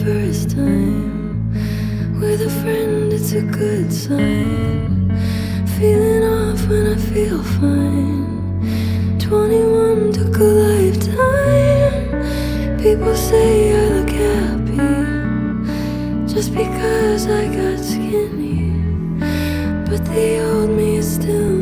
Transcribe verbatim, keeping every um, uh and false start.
first time. With a friend, it's a good sign. Feeling off when I feel fine. twenty-one took a lifetime. People say I look happy just because I got skinny, but the old me is still